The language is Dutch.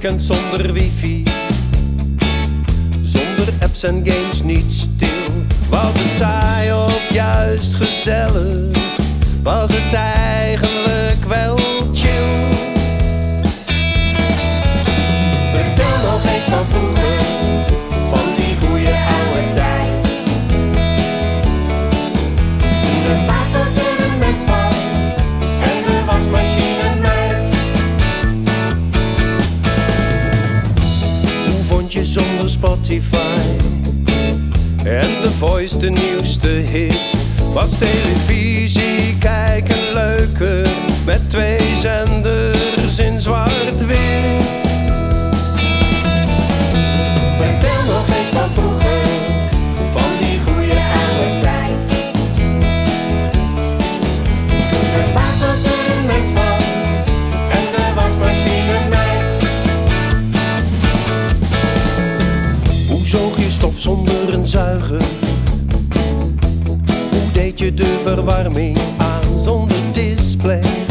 weekend zonder wifi, zonder apps en games niet stil. Was het saai of juist gezellig? Was het eigenlijk wel chill? Vertel nog eens van vroeger, van die goeie oude tijd, toen er vaak als een mens was en de wasmachine meid. Hoe vond je zonder Spotify en The Voice de nieuwste hit? Was televisie kijken leuker met 2 zenders in zwart-wit? Vertel nog eens van vroeger, van die goeie oude tijd, toen er vaak als een mens was en de wasmachine meid. Hoe zoog je stof zonder een zuiger? Hoe deed je de verwarming aan zonder display?